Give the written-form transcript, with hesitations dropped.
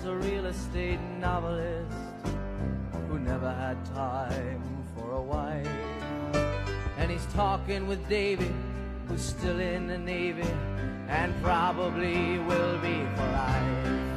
There's a real estate novelist who never had time for a wife, and he's talking with Davy, who's still in the Navy and probably will be for life.